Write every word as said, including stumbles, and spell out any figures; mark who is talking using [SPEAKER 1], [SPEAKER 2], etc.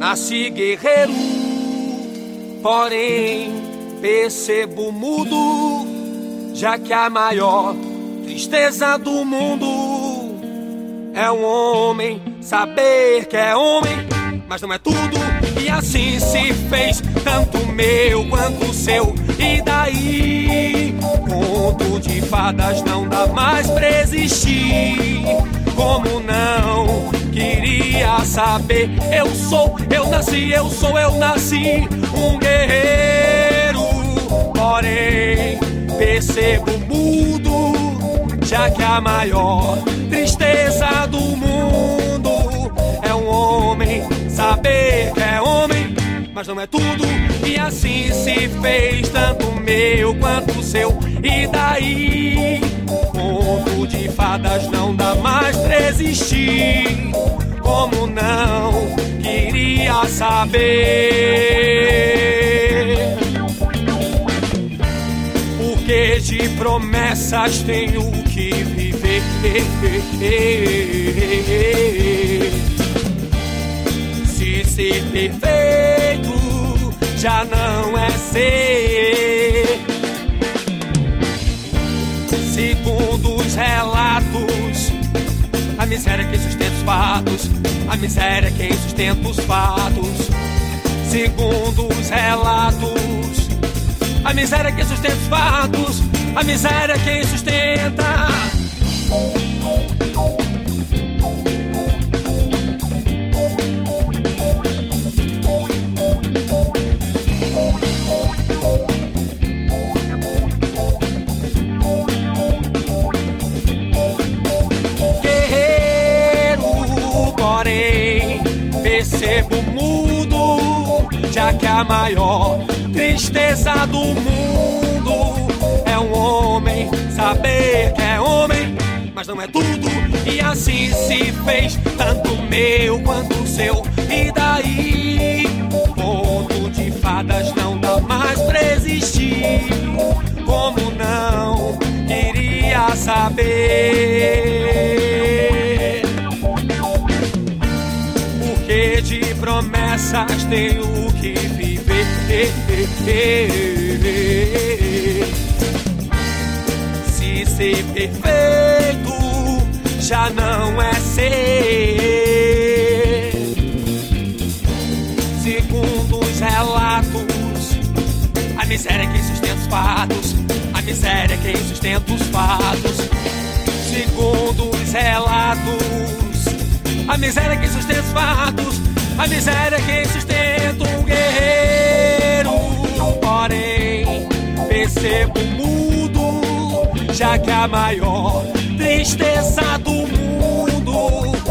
[SPEAKER 1] Nasci guerreiro, porém percebo mudo, já que a maior tristeza do mundo é um homem saber que é homem, mas não é tudo. E assim se fez, tanto meu quanto seu. E daí, conto de fadas não dá mais pra existir. Como não queria saber? Eu sou, eu nasci, eu sou, eu nasci um guerreiro, porém percebo mudo, já que a maior tristeza do mundo é um homem saber que é homem, mas não é tudo. E assim se fez, tanto meu quanto o seu. E daí, conto de fadas não dá mais pra existir. Como não queria saber? Porque de promessas tenho que viver. Se ser perfeito já não é ser. Segundo os relatos, a miséria é quem sustenta os fatos. A miséria é quem sustenta os fatos. Segundo os relatos, a miséria é quem sustenta os fatos. A miséria é quem sustenta. Percebo mudo, já que a maior tristeza do mundo é um homem saber que é homem, mas não é tudo. E assim se fez, tanto meu quanto o seu. E daí, conto de fadas não dá mais pra existir. Como não queria saber? Porque de promessas tenho que viver. Se ser perfeito já não é ser. Segundo os relatos, a miséria é quem sustenta os fatos. A miséria é quem sustenta os fatos. Segundo os relatos, a miséria é quem sustenta os fatos. A miséria é quem sustenta um guerreiro, porém percebo mudo, já que a maior tristeza do mundo